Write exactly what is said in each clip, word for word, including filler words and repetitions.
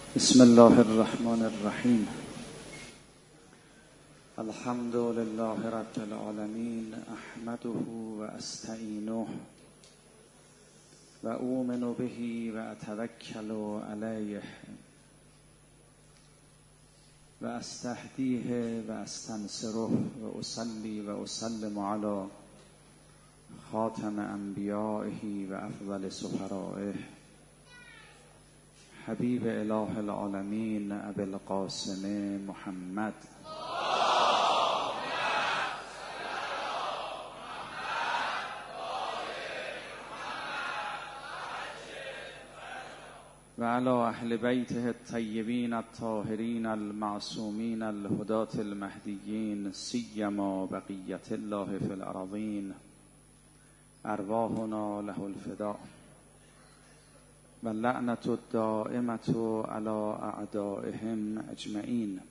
بسم الله الرحمن الرحیم. الحمد لله رب العالمین، احمده و استعینه و اؤمن به و اتوکل علیه و استهدیه و استنصره و اصلی و اسلم علی خاتم انبیائه و افضل سفرائه حبیب اله العالمین ابی القاسم محمد و علی اهل بیته الطیبین الطاهرین المعصومین الهداة المهدیین سیما بقیة الله فی الارضین ارواحنا له الفداء و لعنت الدائمة علی اعدائهم اجمعین.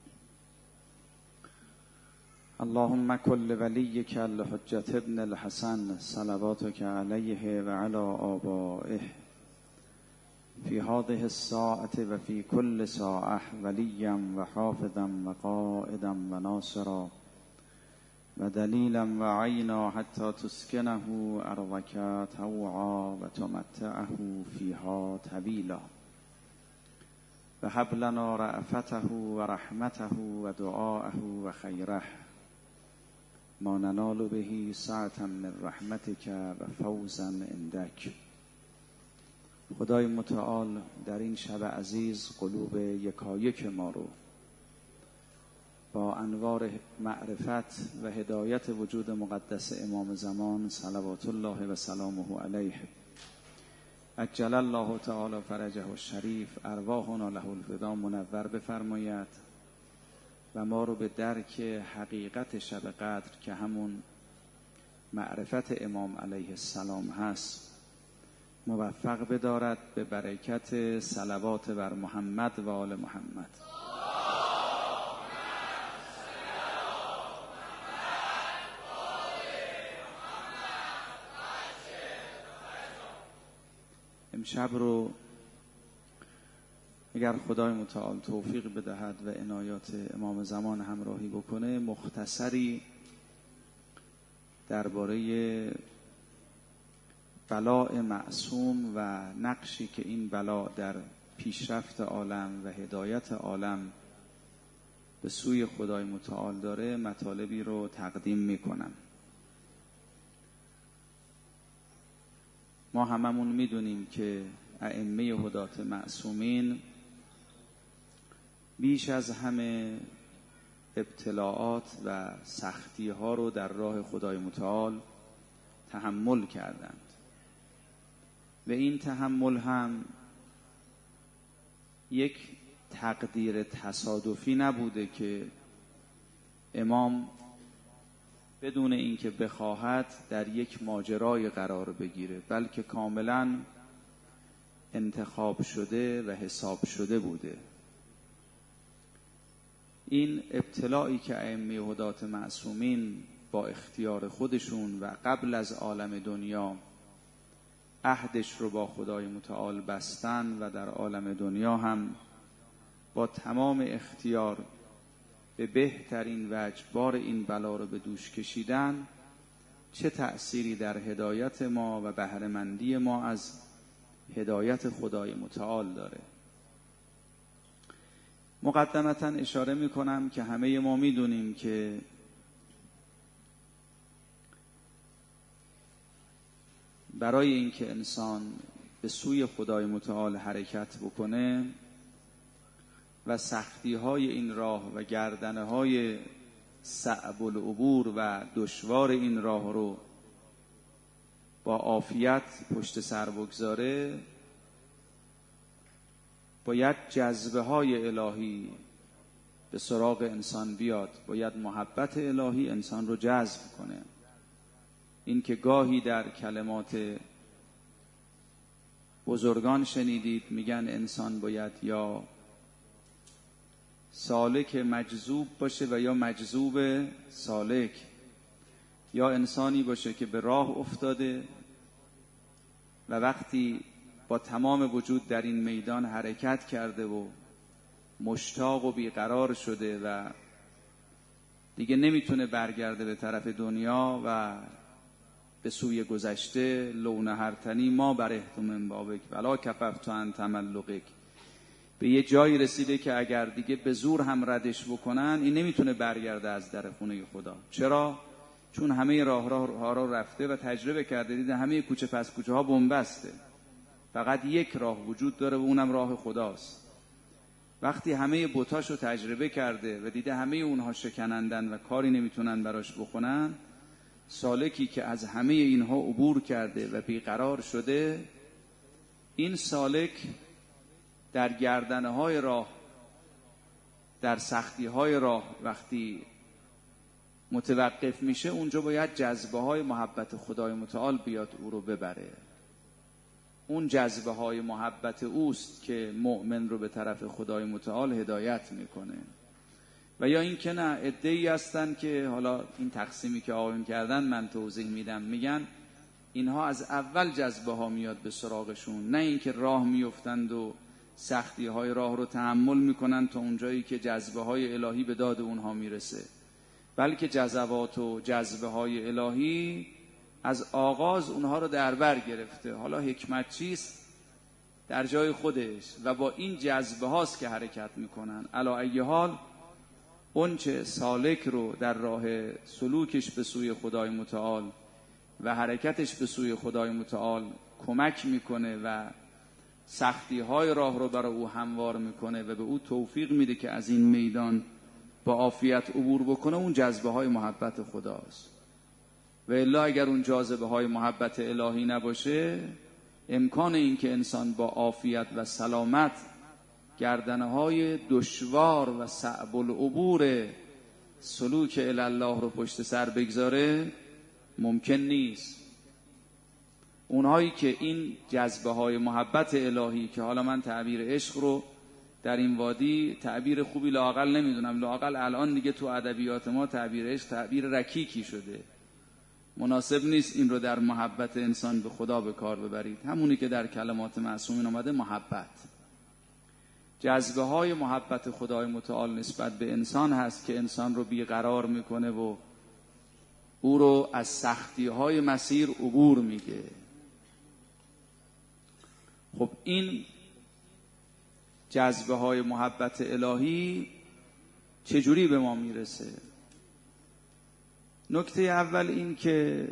اللهم کل ولیک الحجة ابن الحسن صلواتک علیه و علی آبائه فی هذه الساعة و فی کل ساعة ولیا و حافظا و قائدا و ناصرا و دلیلا و عینا حتی تسکنه ارضک طوعا و تمتعه فیها طویلا و هب لنا رأفته و رحمته و دعاءه و خیره ما ننال به سعة من رحمتک و فوزا عندک. خدای متعال در این شب عزیز قلوب یکایک ما رو با انوار معرفت و هدایت وجود مقدس امام زمان صلوات الله و سلامه علیه عجل الله تعالی فرجه الشریف ارواحنا له الفداء منور بفرماید و ما رو به درک حقیقت شب قدر که همون معرفت امام علیه السلام هست موفق بدارد به برکت صلوات بر محمد و آل محمد. امشب رو اگر خدای متعال توفیق بدهد و عنایات امام زمان همراهی بکنه مختصری درباره بلاء معصوم و نقشی که این بلا در پیشرفت عالم و هدایت عالم به سوی خدای متعال داره مطالبی رو تقدیم میکنم. ما هممون میدونیم که ائمه هدات معصومین بیش از همه ابتلاعات و سختی ها رو در راه خدای متعال تحمل کردند و این تحمل هم یک تقدیر تصادفی نبوده که امام بدون اینکه بخواهد در یک ماجرای قرار بگیره، بلکه کاملا انتخاب شده و حساب شده بوده. این ابتلاعی که ائمه هدات معصومین با اختیار خودشون و قبل از عالم دنیا عهدش رو با خدای متعال بستن و در عالم دنیا هم با تمام اختیار به بهترین وجه بار این بلا رو به دوش کشیدن چه تأثیری در هدایت ما و بهره‌مندی ما از هدایت خدای متعال داره. مقدمتاً اشاره میکنم که همه ما میدونیم که برای اینکه انسان به سوی خدای متعال حرکت بکنه و سختی های این راه و گردنه های صعب العبور و دشوار این راه رو با عافیت پشت سر بگذاره باید جذبه های الهی به سراغ انسان بیاد، باید محبت الهی انسان رو جذب کنه. این که گاهی در کلمات بزرگان شنیدید میگن انسان باید یا سالک مجذوب باشه و یا مجذوب سالک، یا انسانی باشه که به راه افتاده و وقتی با تمام وجود در این میدان حرکت کرده و مشتاق و بیقرار شده و دیگه نمیتونه برگرده به طرف دنیا و به سوی گذشته. لو نهرتنی ما برهت من بابک ولا کففت عن تملقک. به یه جایی رسیده که اگر دیگه به زور هم ردش بکنن این نمیتونه برگرده از در خونه خدا. چرا؟ چون همه راه ها رو رفته و تجربه کرده، دیده همه کوچه پس کوچه ها بنبسته، فقط یک راه وجود داره و اونم راه خداست. وقتی همه بتاشو تجربه کرده و دیده همه اونها شکنندن و کاری نمیتونن براش بکنن، سالکی که از همه اینها عبور کرده و بیقرار شده، این سالک در گردنهای راه، در سختیهای راه وقتی متوقف میشه، اونجا باید جذبه های محبت خدای متعال بیاد او رو ببره. اون جذبه های محبت اوست که مؤمن رو به طرف خدای متعال هدایت میکنه. و یا این که نه، عده‌ای هستن که حالا این تقسیمی که آقایون کردن من توضیح میدم، میگن اینها از اول جذبه ها میاد به سراغشون، نه اینکه راه میفتند و سختی های راه رو تحمل میکنن تا اونجایی که جذبه های الهی به داد اونها میرسه، بلکه جذبات و جذبه های الهی از آغاز اونها رو در بر گرفته. حالا حکمت چیست در جای خودش و با این جذبه هاست که حرکت میکنن. علی ای حال اون چه سالک رو در راه سلوکش به سوی خدای متعال و حرکتش به سوی خدای متعال کمک میکنه و سختی های راه رو برای او هموار میکنه و به او توفیق میده که از این میدان با عافیت عبور بکنه، اون جذبه های محبت خداست. و الا اگر اون جاذبه های محبت الهی نباشه، امکان این که انسان با عافیت و سلامت گردنه های دشوار و صعب العبور سلوک الی الله رو پشت سر بگذاره ممکن نیست. اونهایی که این جذبه های محبت الهی، که حالا من تعبیر عشق رو در این وادی تعبیر خوبی لااقل نمیدونم، لااقل الان دیگه تو ادبیات ما تعبیر عشق تعبیر رکیکی شده، مناسب نیست این رو در محبت انسان به خدا به کار ببرید. همونی که در کلمات معصومین آمده محبت، جذبه های محبت خدای متعال نسبت به انسان هست که انسان رو بیقرار میکنه و او رو از سختی های مسیر عبور میگه. خب این جذبه های محبت الهی چجوری به ما میرسه؟ نکته اول این که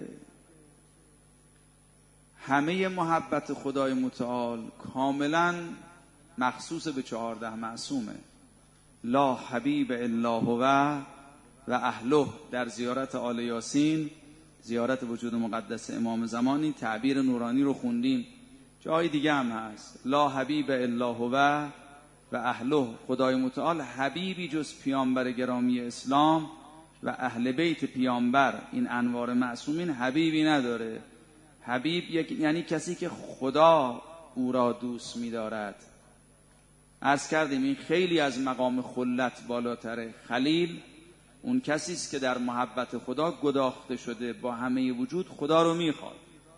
همه محبت خدای متعال کاملا مخصوص به چهارده معصومه. لا حبیب الا هو و اهله. در زیارت آل یاسین، زیارت وجود مقدس امام زمان، این تعبیر نورانی رو خوندیم. جای دیگه هم هست، لا حبیب الا هو و اهله. خدای متعال حبیبی جز پیامبر گرامی اسلام و اهل بیت پیامبر، این انوار معصومین، حبیبی نداره. حبیب یعنی کسی که خدا او را دوست می‌دارد. عرض کردیم این خیلی از مقام خلت بالاتره. خلیل اون کسی است که در محبت خدا گداخته شده، با همه وجود خدا رو میخواد.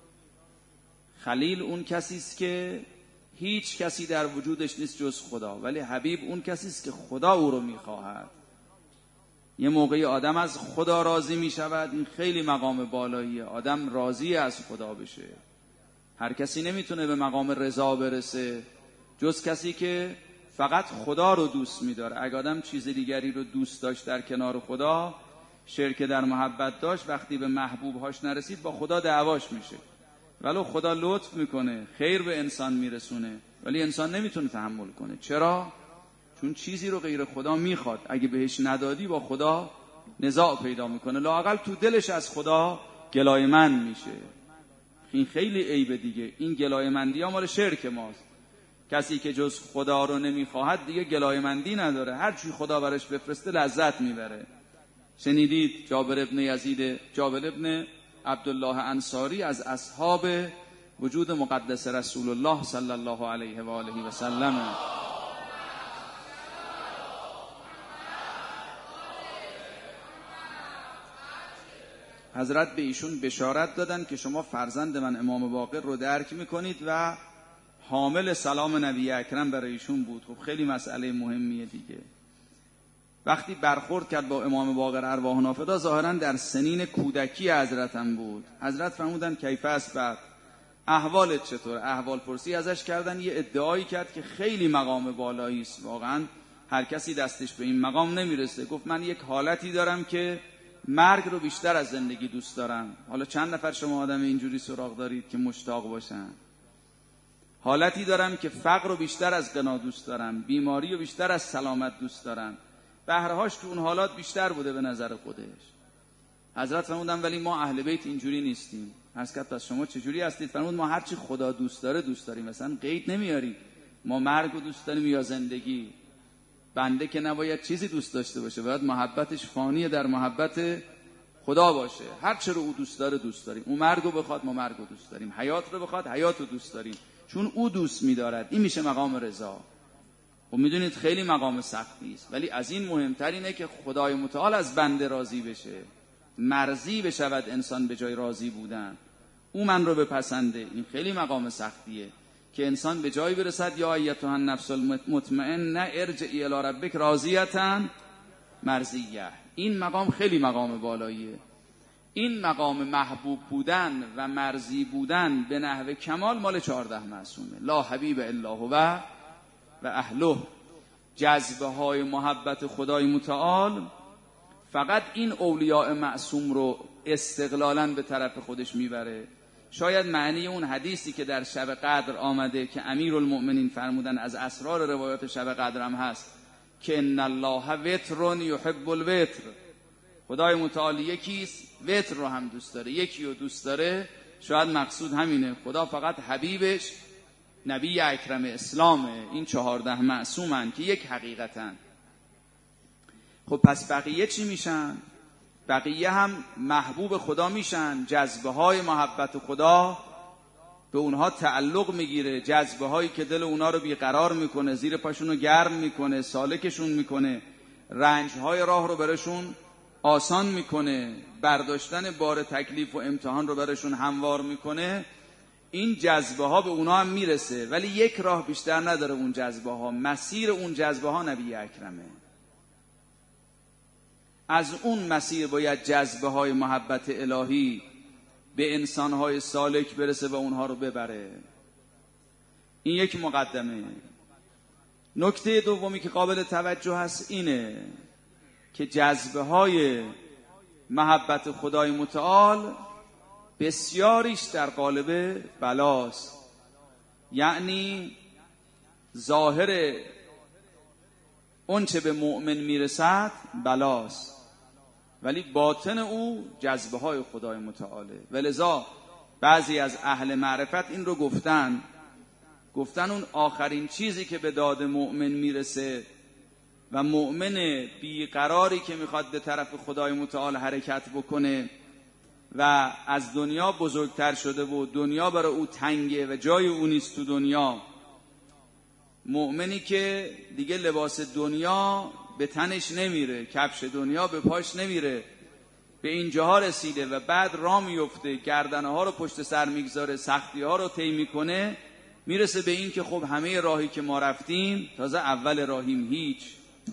خلیل اون کسی است که هیچ کسی در وجودش نیست جز خدا، ولی حبیب اون کسی است که خدا او رو میخواهد. یه موقعی آدم از خدا راضی میشود، این خیلی مقام بالاییه، آدم راضی از خدا بشه. هر کسی نمیتونه به مقام رضا برسه جز کسی که فقط خدا رو دوست می‌داره. اگه آدم چیز دیگری رو دوست داشت در کنار خدا، شرک در محبت داشت، وقتی به محبوبهاش نرسید با خدا دعواش میشه. ولو خدا لطف میکنه، خیر به انسان میرسونه، ولی انسان نمیتونه تحمل کنه. چرا؟ چون چیزی رو غیر خدا میخواد. اگه بهش ندادی با خدا نزاع پیدا میکنه، لااقل تو دلش از خدا گلایمند میشه. این خیلی عیب دیگه. این گلایمندی ها مال شرک ماست. کسی که جز خدا رو نمیخواهد دیگه گلایمندی نداره، هر چی خدا برش بفرسته لذت میبره. شنیدید جابر ابن یزید جابر ابن عبدالله انصاری از اصحاب وجود مقدس رسول الله صلی الله علیه و آله و سلم، حضرت به ایشون بشارت دادن که شما فرزند من امام باقر رو درک میکنید و حامل سلام نبی اکرم برای ایشون بود. خب خیلی مسئله مهمیه دیگه. وقتی برخورد کرد با امام باقر ارواح نافدا، ظاهرا در سنین کودکی حضرت هم بود. حضرت فرمودن کیف است بعد، احوالت چطور؟ احوال پرسی ازش کردن. یه ادعایی کرد که خیلی مقام بالایی است، واقعا هر کسی دستش به این مقام نمیرسه. گفت من یک حالتی دارم که مرگ رو بیشتر از زندگی دوست دارم. حالا چند نفر شما آدم اینجوری سراغ دارید که مشتاق باشن؟ حالتی دارم که فقر رو بیشتر از غنا دوست دارم، بیماری رو بیشتر از سلامت دوست دارم. بهرهاش تو اون حالات بیشتر بوده به نظر خودش. حضرت فرمودن ولی ما اهل بیت اینجوری نیستیم. عرض کردم پس شما چجوری هستید؟ فرمود ما هرچی خدا دوست داره دوست داریم، مثلا قید نمیاریم. ما مرگ رو دوست داریم یا زندگی. بنده که نباید چیزی دوست داشته باشه، باید محبتش فانی در محبت خدا باشه. هر چه رو او دوست داره دوست داریم. او مرگ رو بخواد ما مرگ رو دوست داریم، حیات رو بخواد حیات رو دوست داریم، چون او دوست می‌دارد. این میشه مقام رضا. و میدونید خیلی مقام سختی است، ولی از این مهمتر اینه که خدای متعال از بنده راضی بشه، مرضی بشود انسان به جای راضی بودن. او من رو بپسنده. این خیلی مقام سختیه که انسان به جای برسد یا ایتها النفس المطمئنه ارجعی الی ربک راضیه مرضیه. این مقام خیلی مقام بالاییه. این مقام محبوب بودن و مرضی بودن به نحو کمال مال چهارده معصومه. لا حبیب الا هو و اهله. جذبه های محبت خدای متعال فقط این اولیاء معصوم رو استقلالاً به طرف خودش میبره. شاید معنی اون حدیثی که در شب قدر آمده که امیرالمؤمنین فرمودن از اسرار روایات شب قدر هم هست که ان الله وتر یحب الوتر، خدای متعال یکیست، وتر رو هم دوست داره، یکی رو دوست داره. شاید مقصود همینه، خدا فقط حبیبش نبی اکرم اسلامه. این چهارده معصومن که یک حقیقتن. خب پس بقیه چی میشن؟ بقیه هم محبوب خدا میشن. جذبه های محبت خدا به اونها تعلق میگیره، جذبه هایی که دل اونها رو بیقرار میکنه، زیر پاشون رو گرم میکنه، سالکشون میکنه، رنج های راه رو برشون آسان میکنه، برداشتن بار تکلیف و امتحان رو برشون هموار میکنه. این جذبه ها به اونها هم میرسه، ولی یک راه بیشتر نداره اون جذبه ها. مسیر اون جذبه ها نبی اکرمه. از اون مسیر باید جذبه های محبت الهی به انسان های سالک برسه و اونها رو ببره. این یک مقدمه. نکته دومی که قابل توجه هست اینه که جذبه های محبت خدای متعال بسیاریش در قالب بلاست. یعنی ظاهر اون چه به مؤمن میرسد بلاست، ولی باطن او جذبه های خدای متعاله. ولذا بعضی از اهل معرفت این رو گفتن گفتن اون آخرین چیزی که به داد مؤمن میرسه و مؤمن بیقراری که میخواد به طرف خدای متعال حرکت بکنه و از دنیا بزرگتر شده و دنیا برای او تنگه و جای او نیست تو دنیا، مؤمنی که دیگه لباس دنیا به تنش نمیره، کفش دنیا به پاش نمیره، به اینجاها رسیده و بعد راه میفته، گردنه ها رو پشت سر میگذاره، سختی ها رو طی میکنه، میرسه به این که خب همه راهی که ما رفتیم تازه اول راهیم هیچ.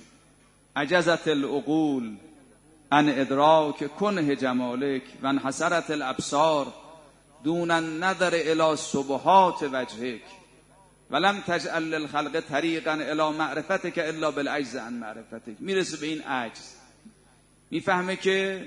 عجزت العقول ان ادراک کنه جمالک و انحسرت الابصار دون النظر الی سبحات وجهک ولم تجعل للخلق طریقا الی معرفتک الا بالعجز عن معرفتک. میرسه به این عجز، میفهمه که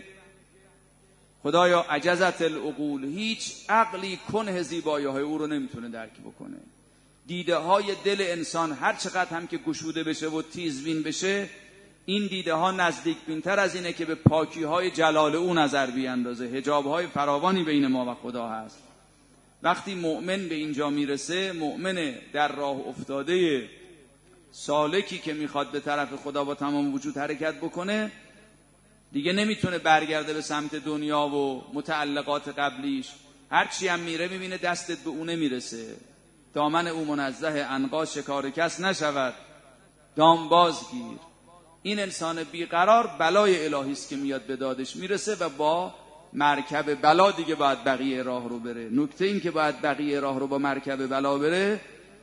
خدایا عجزت العقول، هیچ عقلی کنه زیبایی های او رو نمیتونه درک بکنه. دیده های دل انسان هر چقدر هم که گشوده بشه و تیزبین بشه، این دیده ها نزدیک بینتر از اینه که به پاکی های جلال او نظر بیاندازه. حجاب های فراوانی بین ما و خدا هست. وقتی مؤمن به اینجا میرسه، مؤمن در راه افتاده سالکی که میخواد به طرف خدا با تمام وجود حرکت بکنه، دیگه نمیتونه برگرده به سمت دنیا و متعلقات قبلیش. هرچی هم میره میبینه دستت به اون نمیرسه. دامن او منزه عنقا شکار کس نشود، دام بازگیر. این انسان بیقرار بلای الهی است که میاد به دادش میرسه و با مرکب بلا دیگه باید بقیه راه رو بره. نکته این که باید بقیه راه رو با مرکب بلا بره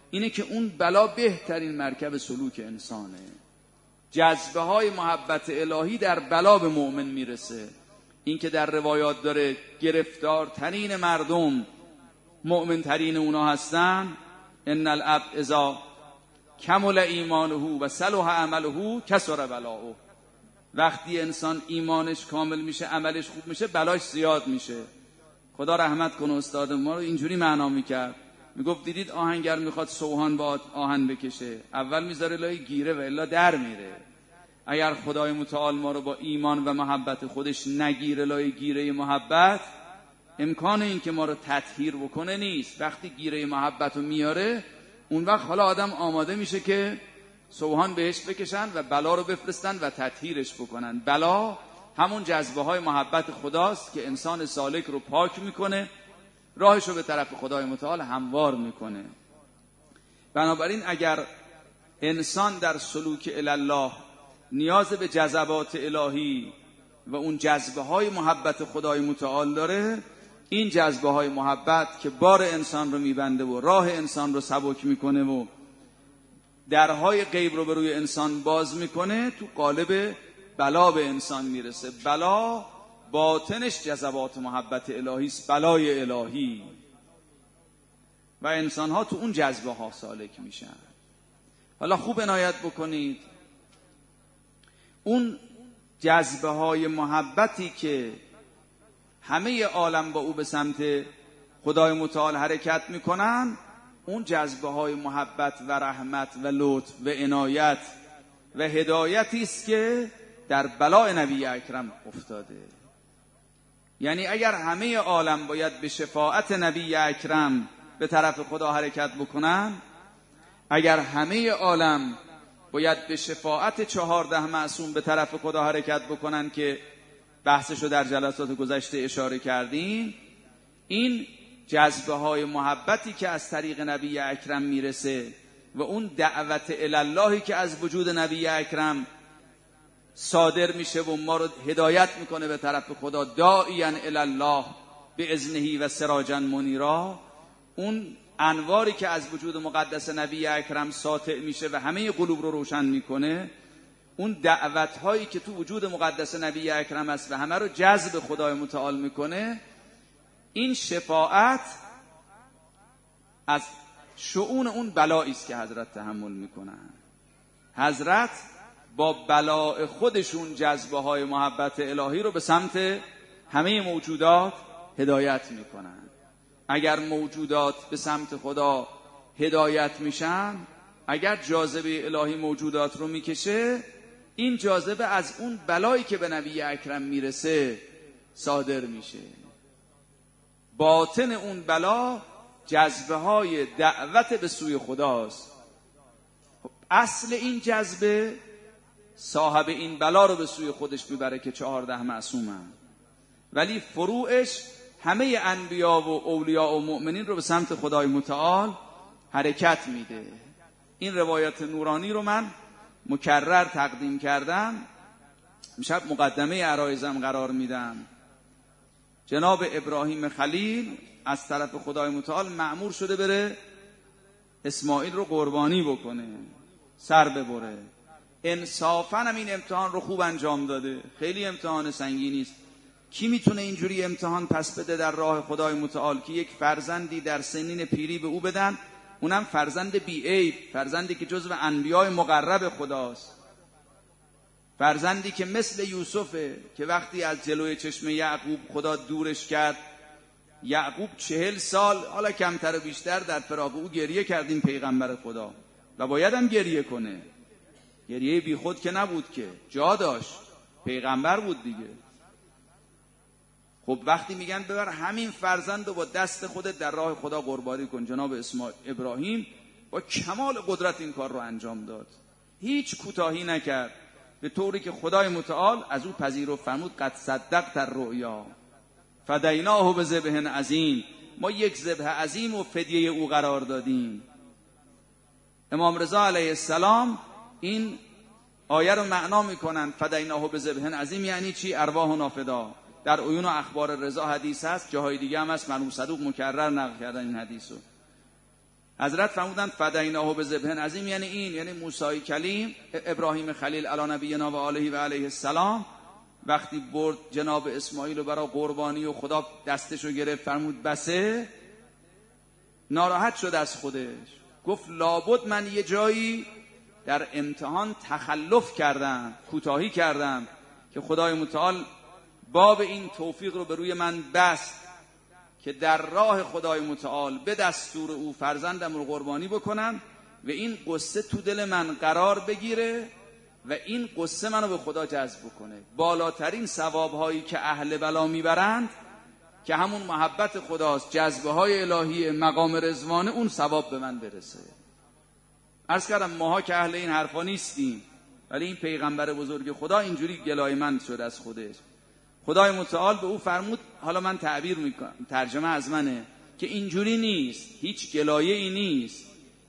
اینه که اون بلا بهترین مرکب سلوک انسانه. جذبه های محبت الهی در بلا به مؤمن میرسه. این که در روایات داره گرفتارترین مردم مؤمن ترین اونا هستن. ان العبد اذا کمل ایمانه و صلح عمله کثر بلاؤه. وقتی انسان ایمانش کامل میشه، عملش خوب میشه، بلاش زیاد میشه. خدا رحمت کنه استاد ما رو اینجوری معنا میکرد، میگفت دیدید آهنگر میخواد سوهان با آهن بکشه، اول میذاره لای گیره و الا در میره. اگر خدای متعال ما رو با ایمان و محبت خودش نگیره لای گیره محبت، امکان این که ما رو تطهیر بکنه نیست. وقتی گیره محبت رو میاره، اون وقت حالا آدم آماده میشه که سوهان بهش بکشن و بلا رو بفرستن و تطهیرش بکنن. بلا همون جذبه های محبت خداست که انسان سالک رو پاک میکنه، راهش رو به طرف خدای متعال هموار میکنه. بنابراین اگر انسان در سلوک الله نیاز به جذبات الهی و اون جذبه های محبت خدای متعال داره، این جذبه های محبت که بار انسان رو میبنده و راه انسان رو سبک میکنه و درهای غیب رو به روی انسان باز میکنه، تو قالب بلا به انسان میرسه. بلا باطنش جذبات محبت الهی است، بلای الهی، و انسان ها تو اون جذبه ها سالک میشن. حالا خوب عنایت بکنید، اون جذبه های محبتی که همه عالم با او به سمت خدای متعال حرکت میکنن، اون جذبه های محبت و رحمت و لطف و عنایت و هدایتی است که در بلای نبی اکرم افتاده. یعنی اگر همه عالم باید به شفاعت نبی اکرم به طرف خدا حرکت بکنن، اگر همه عالم باید به شفاعت چهارده معصوم به طرف خدا حرکت بکنن که بحثشو در جلسات گذشته اشاره کردیم، این جذبه های محبتی که از طریق نبی اکرم میرسه و اون دعوت الاللهی که از وجود نبی اکرم صادر میشه و ما رو هدایت میکنه به طرف خدا، داعیاً الالله به اذنهی و سراجاً منیرا، اون انواری که از وجود مقدس نبی اکرم ساطع میشه و همه قلوب رو روشن میکنه، اون دعوت هایی که تو وجود مقدس نبی اکرم است و همه رو جذب خدای متعال میکنه، این شفاعت از شؤون اون بلایی است که حضرت تحمل میکنن. حضرت با بلاء خودشون جذبه های محبت الهی رو به سمت همه موجودات هدایت میکنن. اگر موجودات به سمت خدا هدایت میشن، اگر جاذبه الهی موجودات رو میکشه، این جاذبه از اون بلایی که به نبی اکرم میرسه صادر میشه. باطن اون بلا جذبه های دعوت به سوی خداست. اصل این جذبه صاحب این بلا رو به سوی خودش میبره که چهارده معصومن، ولی فروعش همه انبیا و اولیاء و مؤمنین رو به سمت خدای متعال حرکت میده. این روایت نورانی رو من مکرر تقدیم کردم، امشب مقدمه عرایزم قرار میدم. جناب ابراهیم خلیل از طرف خدای متعال مأمور شده بره اسماعیل رو قربانی بکنه، سر ببره. انصافاً هم این امتحان رو خوب انجام داده، خیلی امتحان سنگینی است. کی میتونه اینجوری امتحان پس بده در راه خدای متعال که یک فرزندی در سنین پیری به او بدن، اونم فرزند بی عیب، فرزندی که جزو انبیای مقرب خداست، فرزندی که مثل یوسفه که وقتی از جلوی چشم یعقوب خدا دورش کرد، یعقوب چهل سال، حالا کمتر و بیشتر، در فراق او گریه کردیم پیغمبر خدا و باید هم گریه کنه. گریه بی خود که نبود، که جا داشت، پیغمبر بود دیگه. خب وقتی میگن ببر همین فرزند رو با دست خودت در راه خدا قربانی کن، جناب اسماعیل ابراهیم با کمال قدرت این کار رو انجام داد، هیچ کوتاهی نکرد، به طوری که خدای متعال از او پذیرفت، فرمود قد صدقت الرؤیا فدیناه بذبح عظیم، ما یک ذبح عظیم و فدیه او قرار دادیم. امام رضا علیه السلام این آیه رو معنا میکنن، فدیناه بذبح عظیم یعنی چی؟ ارواحنا فدا. در عیون و اخبار رضا حدیث هست، جاهای دیگه هم هست، مرحوم صدوق مکرر نقل کردن این حدیثو. حضرت فرمودند فدیناه بذبح عظیم، یعنی این، یعنی موسی کلیم، ابراهیم خلیل علی نبینا و آله و علیه السلام، وقتی برد جناب اسماعیل رو برای قربانی و خدا دستش رو گرفت فرمود بسه، ناراحت شد از خودش، گفت لابد من یه جایی در امتحان تخلف کردم، کوتاهی کردم که خدای متعال باب این توفیق رو به روی من بست که در راه خدای متعال به دستور او فرزندم رو قربانی بکنم و این قصه تو دل من قرار بگیره و این قصه منو به خدا جذب کنه. بالاترین ثوابهایی که اهل بلا میبرند که همون محبت خداست، جذبه های الهی، مقام رضوانه، اون ثواب به من برسه. عرض کردم ماها که اهل این حرفا نیستیم، ولی این پیغمبر بزرگ خدا اینجوری گلایمند شد از خودش. خدای متعال به او فرمود، حالا من تعبیر میکنم، ترجمه از منه، که اینجوری نیست، هیچ گلایه ای نیست.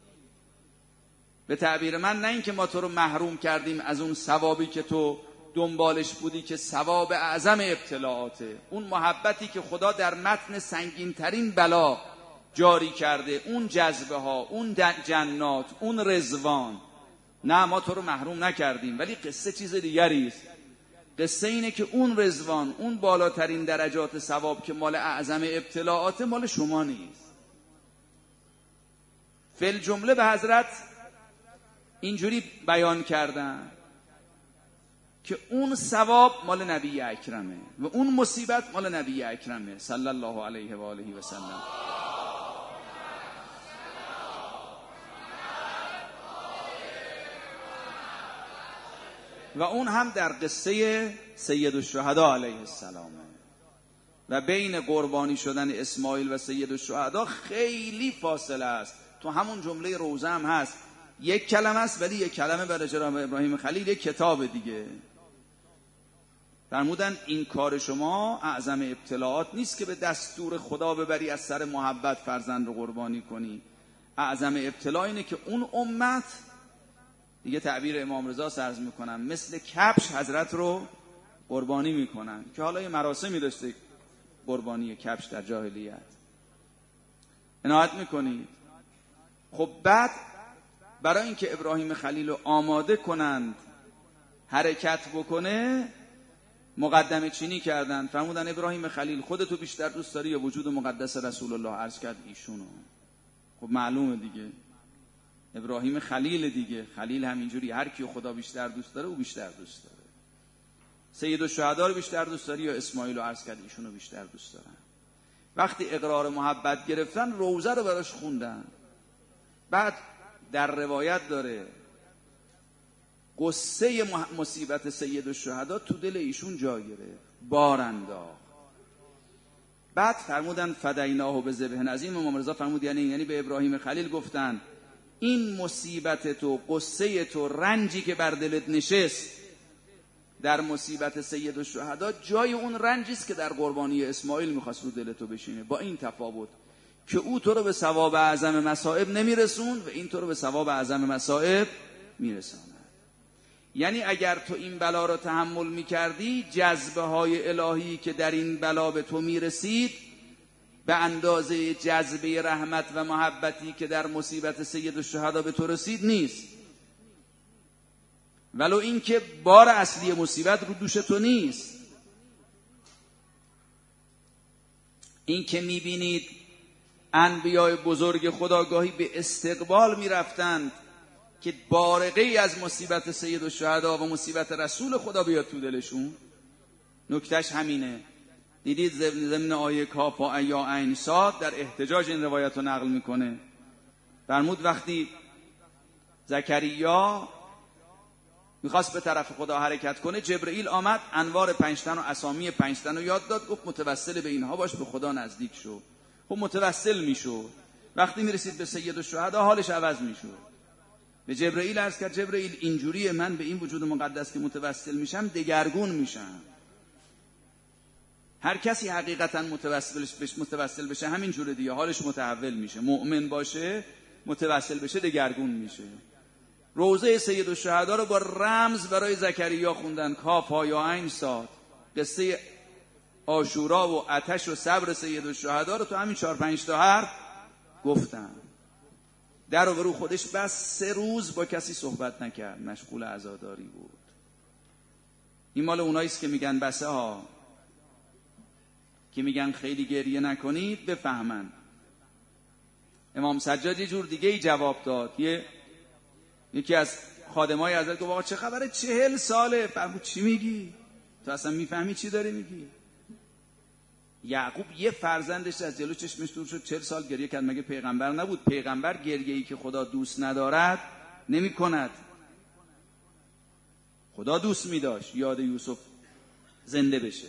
به تعبیر من، نه این که ما تو رو محروم کردیم از اون ثوابی که تو دنبالش بودی که ثواب اعظم ابتلاعاته، اون محبتی که خدا در متن سنگین ترین بلا جاری کرده، اون جذبه ها، اون جنات، اون رضوان، نه ما تو رو محروم نکردیم. ولی قصه چیز دیگری است. قصه اینه که اون رضوان، اون بالاترین درجات ثواب که مال اعظم ابتلاعات، مال شما نیست. فی جمله به حضرت اینجوری بیان کردن که اون ثواب مال نبی اکرمه و اون مصیبت مال نبی اکرمه صلی الله علیه و آله و سلم. و اون هم در قصه سید الشهدا علیه السلامه. و بین قربانی شدن اسماعیل و سید الشهدا خیلی فاصله است. تو همون جمله روزه هم هست، یک کلمه است ولی یک کلمه برای جناب ابراهیم خلیل یک کتاب دیگه. فرمودن این کار شما اعظم ابتلاعات نیست که به دستور خدا ببری از سر محبت فرزند رو قربانی کنی. اعظم ابتلا اینه که اون امت، دیگه تعبیر امام رضا سرز میکنم، مثل کبش حضرت رو قربانی میکنن، که حالا یه مراسمی داشته قربانی کبش در جاهلیت. عنایت میکنید؟ خب بعد برای اینکه ابراهیم خلیل رو آماده کنند حرکت بکنه، مقدمه چینی کردن. فرمودن ابراهیم خلیل خودتو بیشتر دوست داری یا وجود مقدس رسول الله؟ عرض کرد ایشونو. خب معلومه دیگه، ابراهیم خلیل دیگه، خلیل همینجوری، هر کیو خدا بیشتر دوست داره او بیشتر دوست داره. سید الشهدا رو بیشتر دوست داری یا اسماعیل رو؟ عرض کرد ایشونو بیشتر دوست دارن. وقتی اقرار محبت گرفتن، روزه رو براش خوندن. بعد در روایت داره قصه مصیبت سید الشهدا تو دل ایشون جا گرفت، بار انداخت. بعد فرمودن فدیناه بذبح عظیم. امام رضا فرمود یعنی یعنی به ابراهیم خلیل گفتن این مصیبت تو، قصه تو، رنجی که بر دلت نشست در مصیبت سید الشهدا، جای اون رنجی است که در قربانی اسماعیل می‌خواست رو دلتو بشینه، با این تفاوت که او تو رو به ثواب اعظم مصائب نمیرسون و این تو رو به ثواب اعظم مصائب میرسونه. یعنی اگر تو این بلا رو تحمل میکردی، جذبه های الهی که در این بلا به تو میرسید به اندازه جذبه رحمت و محبتی که در مصیبت سید الشهدا به تو رسید نیست. ولو این که بار اصلی مصیبت رو دوش تو نیست. این که میبینید انبیاء بزرگ خدا گاهی به استقبال میرفتند که بارقه ای از مصیبت سید الشهدا و مصیبت رسول خدا بیاد تو دلشون، نکتهش همینه. دیدید ضمن آیه کاف و ایا عین صاد در احتجاج این روایت رو نقل میکنه. فرمود وقتی زکریا میخواست به طرف خدا حرکت کنه، جبرئیل آمد، انوار پنجتن و اسامی پنجتن رو یاد داد، گفت متوسل به اینها باش، به خدا نزدیک شو. خب متوسل میشو. وقتی میرسید به سید الشهدا حالش عوض میشد. به جبرئیل عرض کرد جبرئیل اینجوریه، من به این وجود مقدس که متوسل میشم دگرگون میشم. هر کسی حقیقتا متوسل بشه متوسل بشه همین جوره دیگه، حالش متحول میشه. مؤمن باشه متوسل بشه دگرگون میشه. روزه سید الشهدا رو با رمز برای زکریا خوندن، کاف ها یا عین صاد. قصه عاشورا و آتش و صبر سید الشهدا رو تو همین چهار پنج تا حرف گفتن. در رو برو خودش بس، سه روز با کسی صحبت نکرد، مشغول عزاداری بود. این مال اوناییست که میگن بسه ها، که میگن خیلی گریه نکنید بفهمن. امام سجاد یه جور دیگه ای جواب داد. یه یکی از خادمای حضرت گفت آقا چه خبره، چهل ساله. فرمود چی میگی؟ تو اصلا میفهمی چی داری میگی؟ یعقوب یه فرزندش از جلو چشمش دور شد، چهل سال گریه کرد. مگه پیغمبر نبود؟ پیغمبر گریه‌ای که خدا دوست ندارد نمی کند. خدا دوست می داشت یاد یوسف زنده بشه.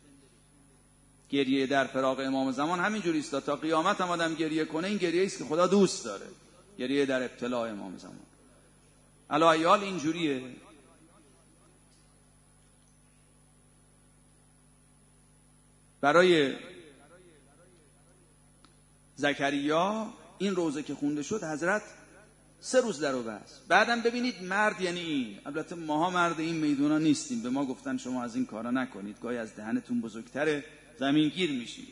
گریه در فراق امام زمان همینجوری است، تا قیامت هم آدم گریه کنه این گریه است که خدا دوست داره. گریه در ابتلا امام زمان علایال اینجوریه. برای زکریا این روزه که خونده شد حضرت سه روز در رو بست. بعدم ببینید مرد یعنی این. البته ماها مرد این میدونا نیستیم، به ما گفتن شما از این کارا نکنید، گاهی از دهنتون بزرگتره زمین گیر میشی.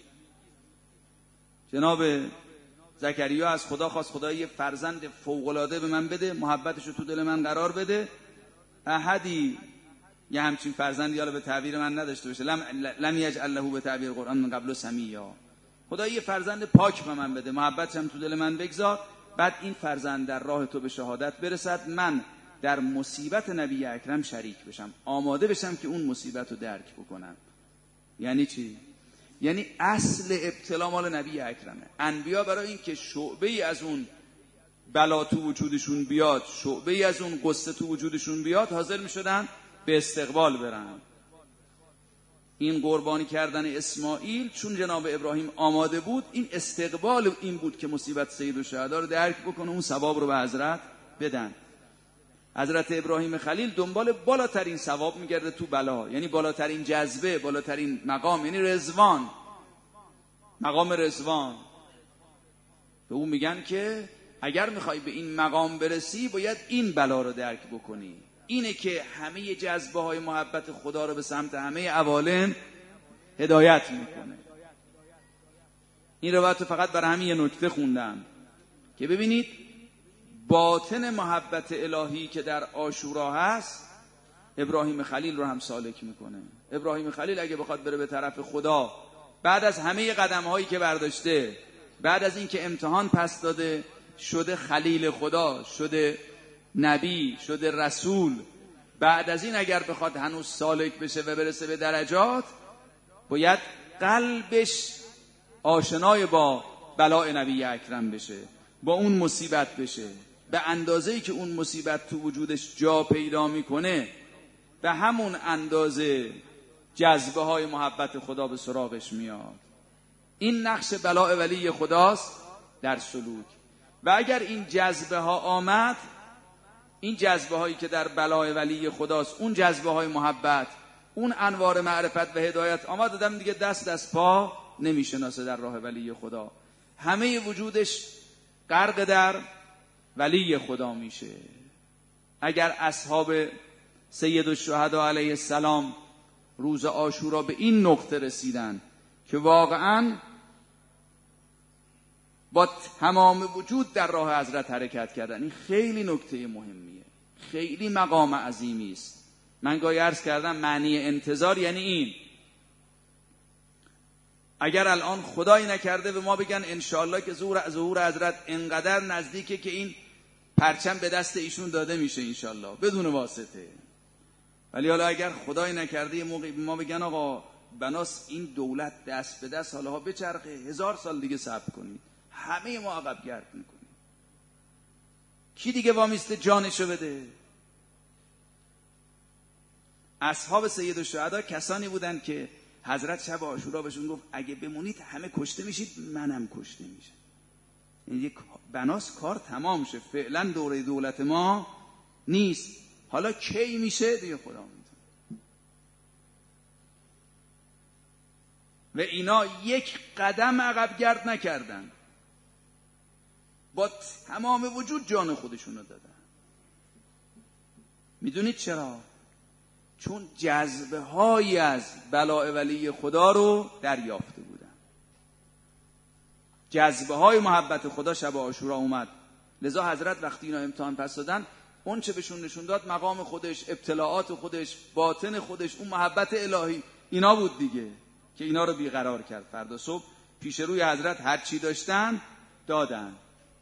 جناب زکریا از خدا خواست خدا یه فرزند فوق‌العاده به من بده، محبتشو تو دل من قرار بده. احدی یه همچین فرزندی حالا به تعبیر من نداشته باشه، لم لم یجعل له به تعبیر قرآن من قبل سمیا. خدا یه فرزند پاک به من بده، محبتش هم تو دل من بگذار، بعد این فرزند در راه تو به شهادت برسد، من در مصیبت نبی اکرم شریک بشم، آماده بشم که اون مصیبت رو درک بکنم. یعنی چی؟ یعنی اصل ابتلا مال نبی اکرمه. انبیا برای این که شعبه ای از اون بلا تو وجودشون بیاد، شعبه ای از اون قصه تو وجودشون بیاد، حاضر می شدن به استقبال برن. این قربانی کردن اسماعیل چون جناب ابراهیم آماده بود، این استقبال این بود که مصیبت سید الشهدا رو درک بکنه، اون ثواب رو به حضرت بدن. حضرت ابراهیم خلیل دنبال بالاترین ثواب میگرده تو بلا، یعنی بالاترین جذبه، بالاترین مقام، یعنی رضوان، مقام رضوان. به اون میگن که اگر میخوای به این مقام برسی باید این بلا رو درک بکنی. اینه که همه جذبه های محبت خدا رو به سمت همه عوالم هدایت میکنه. این روایت فقط برای همین یه نکته خوندم که ببینید باطن محبت الهی که در عاشورا هست ابراهیم خلیل رو هم سالک میکنه. ابراهیم خلیل اگه بخواد بره به طرف خدا بعد از همه قدم هایی که برداشته، بعد از این که امتحان پس داده، شده خلیل خدا، شده نبی، شده رسول، بعد از این اگر بخواد هنوز سالک بشه و برسه به درجات، باید قلبش آشنای با بلاء نبی اکرم بشه، با اون مصیبت بشه. به اندازه‌ای که اون مصیبت تو وجودش جا پیدا میکنه، به همون اندازه جذبه های محبت خدا به سراغش میاد. این نقش بلاء ولی خداست در سلوک. و اگر این جذبه ها آمد، این جذبه هایی که در بلاء ولی خداست، اون جذبه های محبت، اون انوار معرفت و هدایت آمد، آدم دیگه دست از پا نمیشناسه در راه ولی خدا، همه وجودش غرق در ولی خدا میشه. اگر اصحاب سید الشهدا علیه السلام روز عاشورا به این نقطه رسیدن که واقعا با تمام وجود در راه حضرت حرکت کردن، این خیلی نکته مهمیه، خیلی مقام عظیمی است. من گاهی عرض کردم معنی انتظار یعنی این: اگر الان خدایی نکرده به ما بگن انشاءالله که ظهور ظهور حضرت انقدر نزدیکه که این پرچم به دست ایشون داده میشه انشاءالله بدون واسطه، ولی حالا اگر خدایی نکرده یه موقعی به ما بگن آقا بناس این دولت دست به دست حالا ها بچرخه، هزار سال دیگه صبر کنید، همه ما عقب گرد میکنیم، کی دیگه وامیسته جانشو بده؟ اصحاب سید الشهدا کسانی بودن که حضرت شب عاشورا بهشون گفت اگه بمونید همه کشته میشید، منم کشته میشم. این یک بناس کار تمام شه، فعلا دوره دولت ما نیست، حالا کی میشه دیگه خدا میدونه. و اینا یک قدم عقب گرد نکردن، با تمام وجود جان خودشونو دادن. میدونید چرا؟ چون جذبه های از بلاء ولی خدا رو دریافته بودن. جذبه های محبت خدا شب عاشورا اومد، لذا حضرت وقتی اینا امتحان پس دادن، اون چه بهشون نشون داد مقام خودش، ابتلاعات خودش، باطن خودش، اون محبت الهی اینا بود دیگه که اینا رو بیقرار کرد. فردا صبح پیش روی حضرت هر چی داشتن دادن.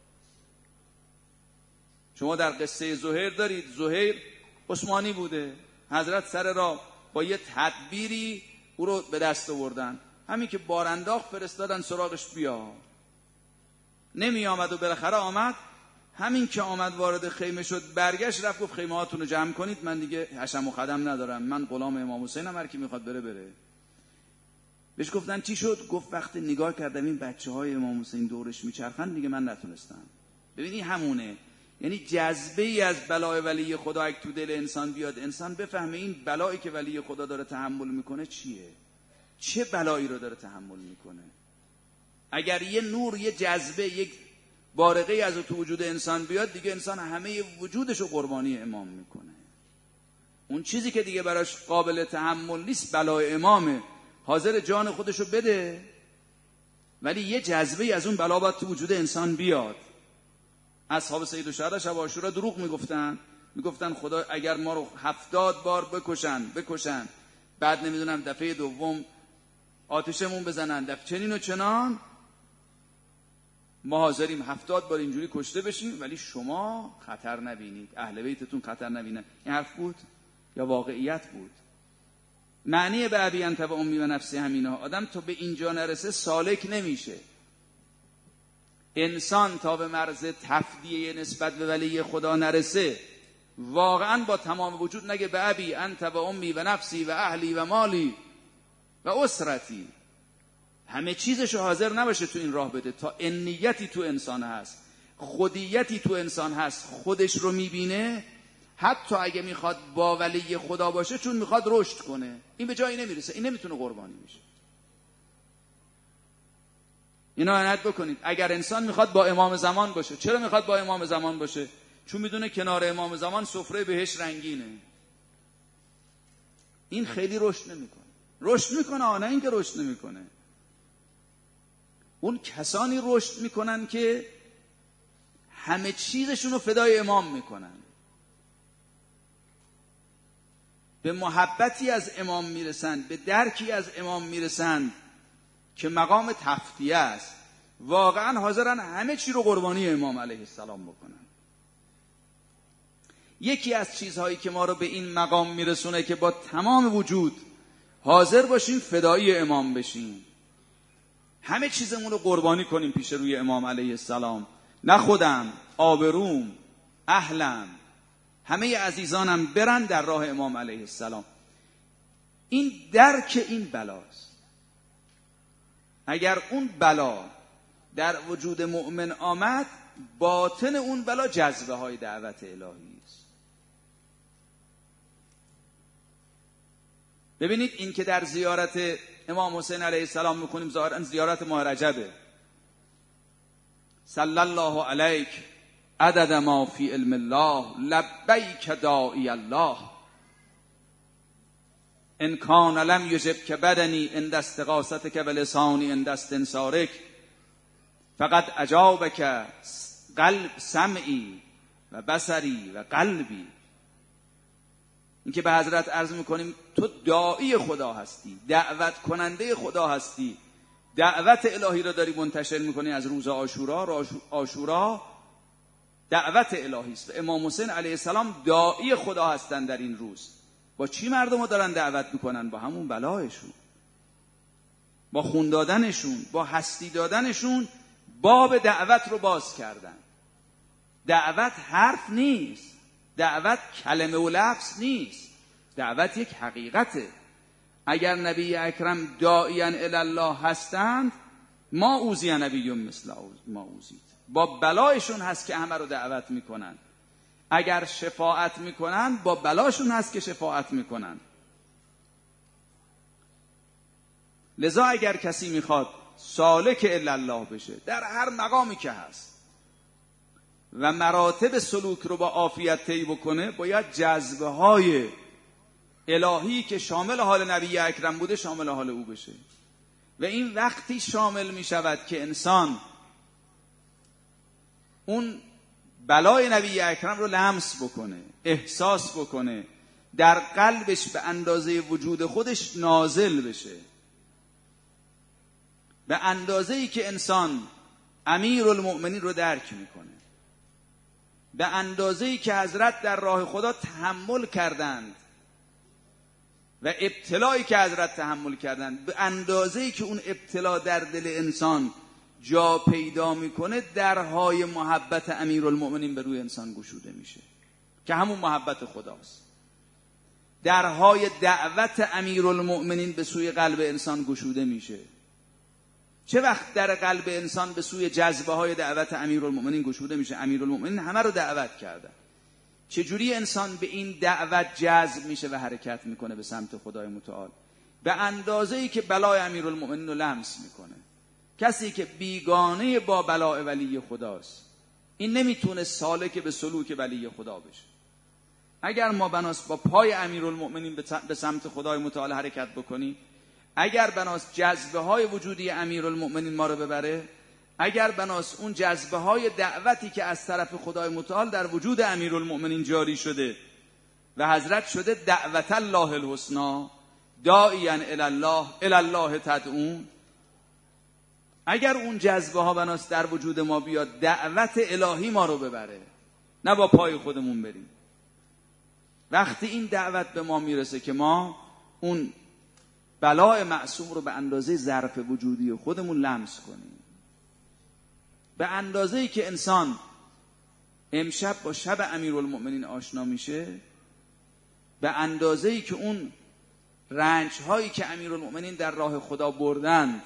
شما در قصه زهیر دارید، زهیر عثمانی بوده، حضرت سر را با یه تدبیری او رو به دست آوردن، همین که بارانداخت فرستادن سراغش بیا، نمی آمد و بالاخره آمد. همین که آمد وارد خیمه شد، برگشت رفت گفت خیمه هاتون رو جمع کنید، من دیگه حشم و خدم ندارم، من غلام امام حسینم، هر کی میخواد بره بره. بهش گفتن چی شد؟ گفت وقتی نگاه کردم این بچه های امام حسین دورش میچرخن دیگه من نتونستم. ببینی همونه، یعنی جذبه ای از بلای ولی خدا اگه تو دل انسان بیاد، انسان بفهمه این بلایی که ولی خدا داره تحمل میکنه چیه، چه بلایی رو داره تحمل میکنه. اگر یه نور، یه جذبه، یک بارقه از تو وجود انسان بیاد، دیگه انسان همه وجودش رو قربانی امام میکنه. اون چیزی که دیگه براش قابل تحمل نیست بلای امامه، حاضر جان خودش رو بده، ولی یه جذبه از اون بلا باید تو وجود انسان بیاد. اصحاب سید الشهدا شب عاشورا دروغ میگفتن، میگفتن خدا اگر ما رو هفتاد بار بکشن بکشن بعد نمیدونم دفعه دوم آتشمون بزنن، دفعه چنین و چنان، ما حاضریم هفتاد بار اینجوری کشته بشیم ولی شما خطر نبینید، اهل بیتتون خطر نبینن. این حرف بود یا واقعیت بود؟ معنی به ابی انت و امی و نفسی همینه. آدم تا به اینجا نرسه سالک نمیشه. انسان تا به مرز تفدیه نسبت به ولی خدا نرسه، واقعا با تمام وجود نگه به ابی انت و امی و نفسی و اهلی و مالی و اسرتی، همه چیزشو حاضر نباشه تو این راه بده، تا انیتی تو انسان هست، خودیتی تو انسان هست، خودش رو میبینه، حتی اگه میخواد با ولی خدا باشه چون میخواد رشد کنه، این به جایی نمیرسه، این نمیتونه قربانی بشه. اینا عنایت بکنید. اگر انسان میخواد با امام زمان باشه، چرا میخواد با امام زمان باشه؟ چون میدونه کنار امام زمان سفره بهش رنگینه. این خیلی رشد نمیکنه. رشد میکنه آنه این که رشد نمیکنه. اون کسانی رشد میکنن که همه چیزشون رو فدای امام میکنن، به محبتی از امام میرسن، به درکی از امام میرسن که مقام تفتیه است، واقعا حاضرن همه چی رو قربانی امام علیه السلام بکنن. یکی از چیزهایی که ما رو به این مقام میرسونه که با تمام وجود حاضر باشیم فدایی امام بشیم، همه چیزمون رو قربانی کنیم پیش روی امام علیه السلام، نه خودم، آبروم، اهلم، همه عزیزانم برن در راه امام علیه السلام. این درک این بلاست. اگر اون بلا در وجود مؤمن آمد، باطن اون بلا جذبه های دعوت الهی است. ببینید این که در زیارت امام حسین علیه السلام میکنیم ظاهرا زیارت ماه رجبه، صلی الله علیک عدد ما فی علم الله لبیک داعی الله ان کان لم یجبک بدنی عند استغاثتک و لسانی عند استنصارک فقط اجابک قلب سمعی و بصری و قلبی. این که به حضرت عرض میکنیم تو داعی خدا هستی، دعوت کننده خدا هستی، دعوت الهی را داری منتشر میکنی. از روز عاشورا، عاشورا دعوت الهی است. امام حسین علیه السلام داعی خدا هستند در این روز. با چی مردم رو دارن دعوت میکنن؟ با همون بلایشون، با خون دادنشون، با هستی دادنشون باب دعوت رو باز کردن. دعوت حرف نیست، دعوت کلمه و لفظ نیست، دعوت یک حقیقته. اگر نبی اکرم داعیان الی الله هستند، ما اوذی نبی مثل ما اوذید، با بلایشون هست که همه رو دعوت میکنن. اگر شفاعت میکنن، با بلاشون هست که شفاعت میکنن. لذا اگر کسی میخواد سالک الی الله بشه در هر مقامی که هست و مراتب سلوک رو با عافیت طی بکنه، باید جذبه های الهی که شامل حال نبی اکرم بوده شامل حال او بشه. و این وقتی شامل می شود که انسان اون بلای نبی اکرم رو لمس بکنه، احساس بکنه، در قلبش به اندازه وجود خودش نازل بشه. به اندازه‌ای که انسان امیرالمؤمنین رو درک میکنه، به اندازه‌ای که حضرت در راه خدا تحمل کردند و ابتلایی که حضرت تحمل کردند، به اندازه‌ای که اون ابتلا در دل انسان جا پیدا میکنه، درهای محبت امیرالمؤمنین به روی انسان گشوده میشه که همون محبت خداست. درهای دعوت امیرالمؤمنین به سوی قلب انسان گشوده میشه. چه وقت در قلب انسان به سوی جذبه های دعوت امیرالمؤمنین گشوده میشه؟ امیرالمؤمنین همه رو دعوت کردن. چجوری انسان به این دعوت جذب میشه و حرکت میکنه به سمت خدای متعال؟ به اندازه‌ای که بلای امیرالمؤمنین رو لمس میکنه. کسی که بیگانه با بلای ولی خداست، این نمیتونه سالک به سلوک ولی خدا بشه. اگر ما بناس با پای امیرالمؤمنین به سمت خدای متعال حرکت بکنیم، اگر بناس جذبه های وجودی امیرالمؤمنین ما رو ببره، اگر بناس اون جذبه های دعوتی که از طرف خدای متعال در وجود امیرالمؤمنین جاری شده و حضرت شده دعوت الله الحسنا داعیا الی الله الی الله تدعون، اگر اون جذبه ها بناس در وجود ما بیاد دعوت الهی ما رو ببره، نه با پای خودمون بریم. وقتی این دعوت به ما میرسه که ما اون بلای معصوم رو به اندازه ظرف وجودی خودمون لمس کنیم، به اندازه‌ای که انسان امشب با شب امیرالمؤمنین آشنا میشه، به اندازه‌ای که اون رنج‌هایی که امیرالمؤمنین در راه خدا بردند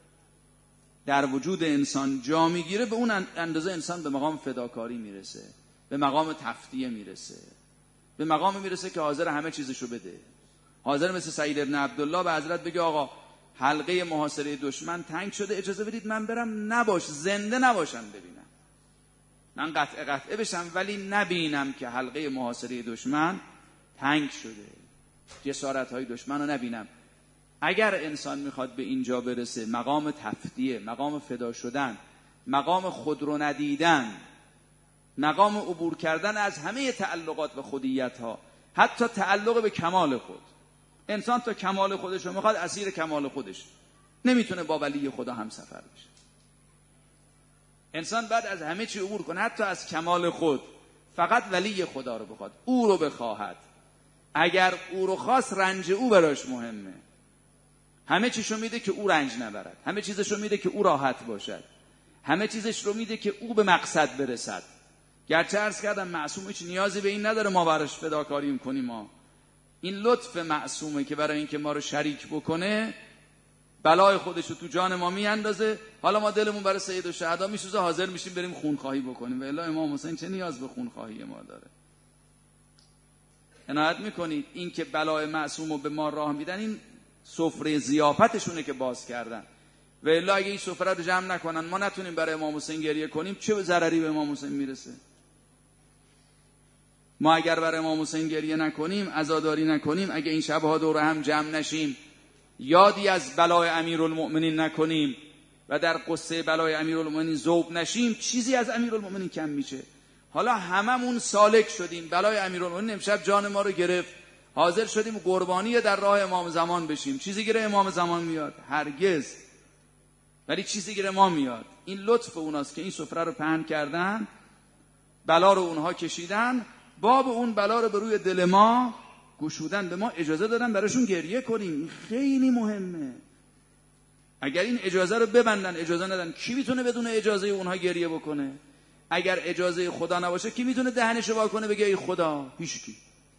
در وجود انسان جا میگیره، به اون اندازه انسان به مقام فداکاری میرسه، به مقام تفدیه میرسه، به مقام میرسه که حاضر همه چیزشو بده، حاضر مثل سعید ابن عبدالله به حضرت بگه آقا حلقه محاصره دشمن تنگ شده، اجازه بدید من برم، نباش زنده نباشم ببینم، من قطع قطعه بشم ولی نبینم که حلقه محاصره دشمن تنگ شده، جسارت های دشمن رو نبینم. اگر انسان میخواد به اینجا برسه، مقام تفدیه، مقام فدا شدن، مقام خود رو ندیدن، مقام عبور کردن از همه تعلقات و خودیت ها، حتی تعلق به کمال خود. انسان تا کمال خودش رو میخواد، اسیر کمال خودش، نمیتونه با ولی خدا هم سفر بشه. انسان بعد از همه چی عبور کنه، حتی از کمال خود، فقط ولی خدا رو بخواد، او رو بخواهد. اگر او رو خواست، رنج او براش مهمه، همه چیشو میده که او رنج نبرد، همه چیزشو میده که او راحت باشد، همه چیزش رو میده که او به مقصد برسد. گرچه عرض کردم معصوم هیچ نیازی به این نداره ما براش فداکاری کنیم، ما این لطف معصومه که برای اینکه ما رو شریک بکنه بلای خودش رو تو جان ما میاندازه. حالا ما دلمون برای سید الشهدا میسوزه، حاضر میشیم بریم خونخواهی بکنیم، و الا امام حسین چه نیاز به خونخواهی ما داره؟ عنایت میکنید این که بلای معصوم رو به ما راه میدن، این سفره ضیافتشونه که باز کردن، و الا اگه این سفره رو جمع نکنن، ما نتونیم برای امام حسین گریه کنیم، چه ضرری به امام حسین میرسه؟ ما اگر برای امام حسین گریه نکنیم، عزاداری نکنیم، اگه این شبها دور هم جمع نشیم، یادی از بلای امیرالمؤمنین نکنیم و در قصه بلای امیرالمؤمنین ذوب نشیم، چیزی از امیرالمؤمنین کم میشه. حالا هممون سالک شدیم، بلای امیرالمؤمنین امشب جان ما رو گرفت، حاضر شدیم قربانی در راه امام زمان بشیم. چیزی گیره امام زمان میاد؟ هرگز. ولی چیزی گیره ما میاد. این لطف اوناست که این سفره رو پهن کردن، بلا رو اونها کشیدن، باب اون بلا رو به روی دل ما گشودن، به ما اجازه دادن براشون گریه کنیم. این خیلی مهمه. اگر این اجازه رو ببندن، اجازه ندن، کی میتونه بدون اجازه اونها گریه بکنه؟ اگر اجازه خدا نباشه، کی میتونه دهنشو وا کنه بگه ای خدا؟ هیچکی.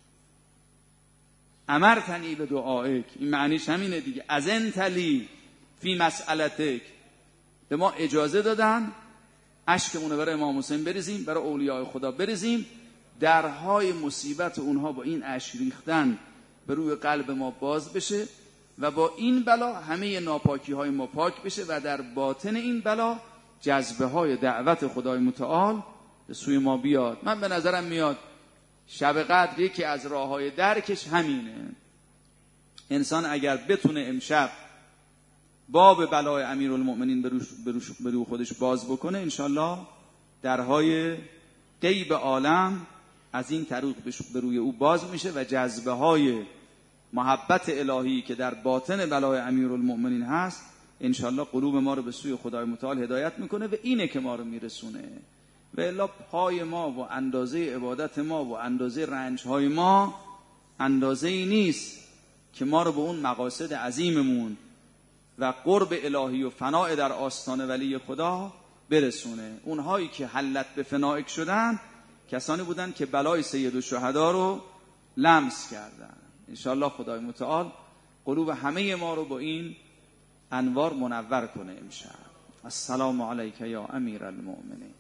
امرتنی به دعائک، این معنیش همینه دیگه، اذنتلی فی مسئلتک. به ما اجازه دادن اشکمون رو برای امام حسین بریزیم، برای اولیاء خدا بریزیم، درهای مصیبت اونها با این اشک ریختن به روی قلب ما باز بشه و با این بلا همه ناپاکی های ما پاک بشه و در باطن این بلا جذبه های دعوت خدای متعال به سوی ما بیاد. من به نظرم میاد شب قدر یکی از راه های درکش همینه. انسان اگر بتونه امشب باب بلای امیرالمؤمنین به روی خودش باز بکنه، انشالله درهای غیب عالم از این طریق به روی او باز میشه و جذبه های محبت الهی که در باطن بلای امیرالمؤمنین هست انشالله قلوب ما رو به سوی خدای متعال هدایت میکنه و اینه که ما رو میرسونه. و الا پای ما و اندازه عبادت ما و اندازه رنج های ما اندازه ای نیست که ما رو به اون مقاصد عظیممون و قرب الهی و فناع در آستان ولی خدا برسونه. اونهایی که حلت به فنائک شدن کسانی بودن که بلای سید الشهدا رو لمس کردن. انشاءالله خدای متعال قلوب همه ما رو با این انوار منور کنه امشب. السلام علیک یا امیر المؤمنین.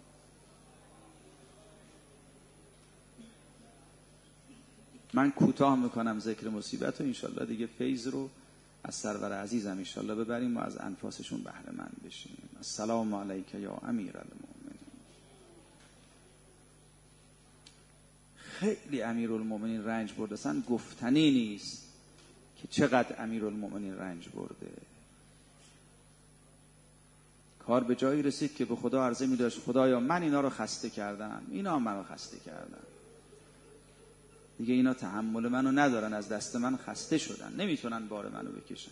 من کوتاه میکنم ذکر مصیبت و انشاءالله دیگه فیض رو از سرور عزیزم انشاءالله ببریم و از انفاسشون بهره مند بشیم. السلام علیک یا امیر المؤمنین. خیلی امیرالمؤمنین رنج برده، اصلا گفتنی نیست که چقدر امیرالمؤمنین رنج برده. کار به جایی رسید که به خدا عرضه می داشت خدایا من اینا رو خسته کردم، اینا هم منو خسته کردن، دیگه اینا تحمل منو ندارن، از دست من خسته شدن، نمیتونن بار منو بکشن.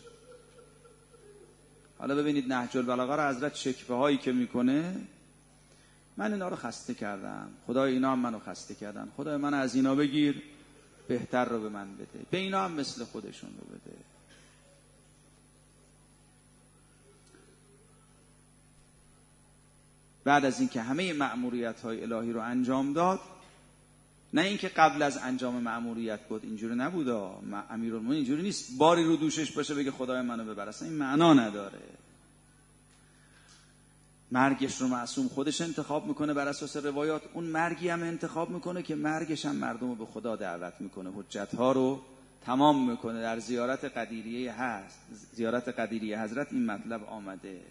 حالا ببینید نهج البلاغه رو حضرت شکوه هایی که میکنه، من اینا رو خسته کردم، خدای اینا هم منو خسته کردن، خدای من از اینا بگیر، بهتر رو به من بده، به اینا هم مثل خودشون رو بده. بعد از اینکه همه مأموریت های الهی رو انجام داد، نه اینکه قبل از انجام مأموریت بود اینجوری نبودا، امیرالمومنین اینجوری نیست باری رو دوشش باشه بگه خدای منو ببر، اصلا این معنا نداره. مرگش رو معصوم خودش انتخاب میکنه بر اساس روایات، اون مرگی هم انتخاب میکنه که مرگش هم مردم رو به خدا دعوت میکنه، حجت ها رو تمام میکنه. در زیارت قدیریه هست، زیارت قدیریه حضرت این مطلب آمده.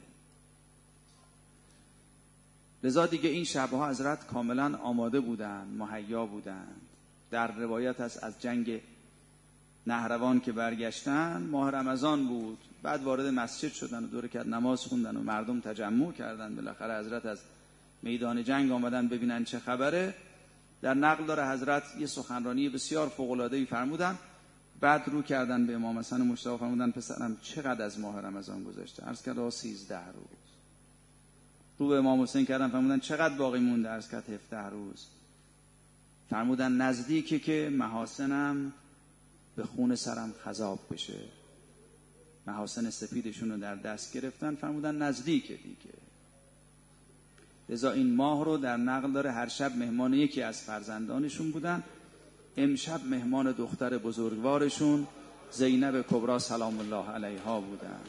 لذا دیگه این شبها حضرت کاملا آماده بودن، مهیا بودن. در روایت هست از جنگ نهروان که برگشتن، ماه رمضان بود، بعد وارد مسجد شدن و دور کرد نماز خوندن و مردم تجمع کردن. بالاخره حضرت از میدان جنگ آمدن ببینن چه خبره. در نقل داره حضرت یه سخنرانی بسیار فوق‌العاده‌ای فرمودن، بعد رو کردن به امام حسن مجتبی فرمودن پسرم چقدر از ماه رمضان گذشته؟ عرض کرد سیزده روز. رو به امام حسین کردن فرمودن چقدر باقی مونده؟ عرض کرد هفده روز. فرمودن نزدیکه که محاسنم به خون سرم خضاب بشه. محاسن سپیدشون رو در دست گرفتن، فرمودن نزدیکه دیگه. لذا این ماه رو در نقل داره هر شب مهمان یکی از فرزندانشون بودن. امشب مهمان دختر بزرگوارشون زینب کبری سلام الله علیها بودن.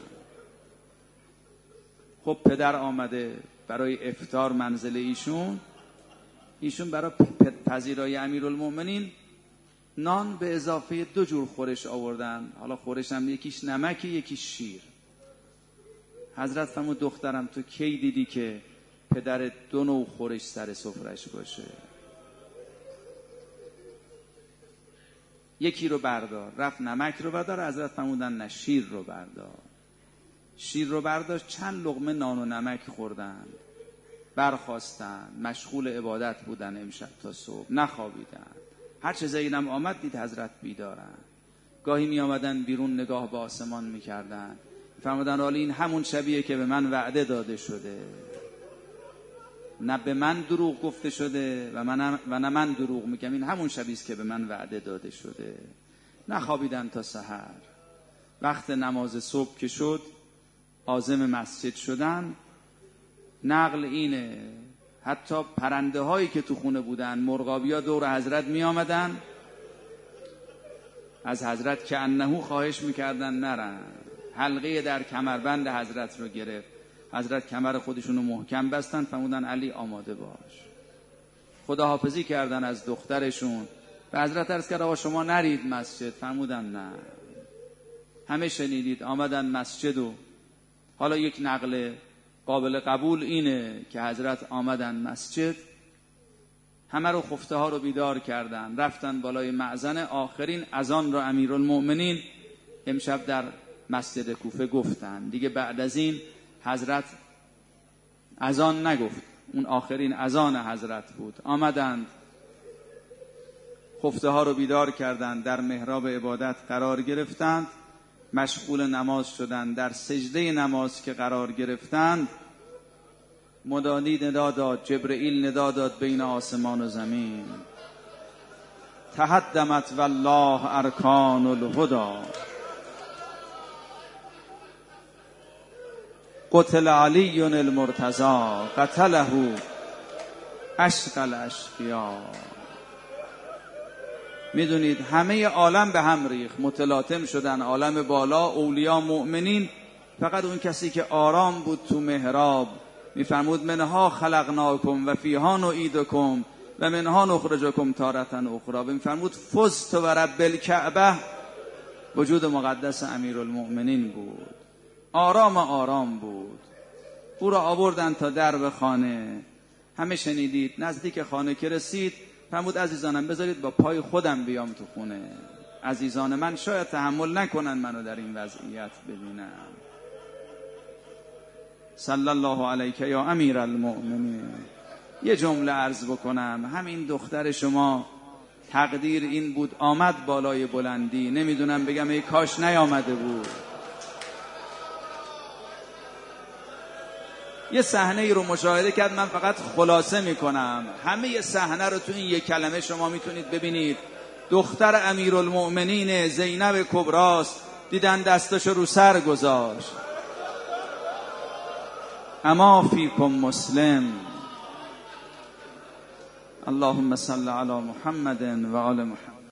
خب پدر آمده برای افطار منزل ایشون، ایشون برای پذیرای امیرالمؤمنین نان به اضافه دو جور خورش آوردن. حالا خورش هم یکیش نمکی یکیش شیر. حضرت فرمود دخترم تو کی دیدی که پدر دو نوع خورش سر سفرش باشه؟ یکی رو بردار. رفت نمک رو بردار، حضرت فرمودن نه شیر رو بردار. شیر رو برداشت، چند لقمه نان و نمک خوردن، برخواستن، مشغول عبادت بودن امشب تا صبح، نخوابیدن. هر چه زینب آمد دید حضرت بیدارن. گاهی می آمدن بیرون نگاه به آسمان می کردن، فرمودن حالا این همون شبیه که به من وعده داده شده، نه به من دروغ گفته شده و من و نه من دروغ میگم، این همون شبیه است که به من وعده داده شده. نخوابیدن تا سحر. وقت نماز صبح که شد عازم مسجد شدن. نقل اینه حتی پرنده هایی که تو خونه بودن، مرغابی ها دور حضرت می آمدن، از حضرت که انهو خواهش میکردن نرن. حلقه در کمربند حضرت رو گرفت. حضرت کمر خودشون رو محکم بستن، فرمودن علی آماده باش. خداحافظی کردن از دخترشون. به حضرت عرض کرد آقا شما نرید مسجد؟ فرمودن نه. همه شنیدید آمدن مسجد. و حالا یک نقل قابل قبول اینه که حضرت آمدن مسجد، همه رو خفته ها رو بیدار کردن، رفتن بالای مأذن. آخرین اذان رو امیرالمؤمنین امشب در مسجد کوفه گفتن. دیگه بعد از این حضرت اذان نگفت. اون آخرین اذان حضرت بود. آمدند خفته ها رو بیدار کردند، در محراب عبادت قرار گرفتند، مشغول نماز شدند. در سجده نماز که قرار گرفتند منادی ندا داد، جبرئیل ندا داد بین آسمان و زمین، تهدمت والله ارکان الهدی، قتل علی المرتضی قتله اشقى الاشقیا. میدونید همه عالم به هم ریخت، متلاطم شدن، عالم بالا، اولیا، مؤمنین. فقط اون کسی که آرام بود تو محراب میفرمود منها خلقناکم و فیها نعیدکم و منها نخرجکم تارة اخرى. میفرمود فزت و رب الکعبه. وجود مقدس امیرالمؤمنین بود، آرام آرام بود. او را آوردن تا درب خانه. همه شنیدید. نزدیک خانه که رسید فرمود عزیزانم بذارید با پای خودم بیام تو خونه. عزیزان من شاید تحمل نکنن منو در این وضعیت ببینم. صلی الله علیک یا امیر المؤمنین. یه جمله عرض بکنم، همین دختر شما تقدیر این بود آمد بالای بلندی. نمیدونم بگم ای کاش نیامده بود. یه صحنه ای رو مشاهده کرد، من فقط خلاصه میکنم. همه صحنه رو تو این یک کلمه شما میتونید ببینید. دختر امیرالمؤمنین زینب کبراست، دیدن دستاشو رو سر گذاشت. اما فیکم مسلم. اللهم صل علی محمد و آل محمد.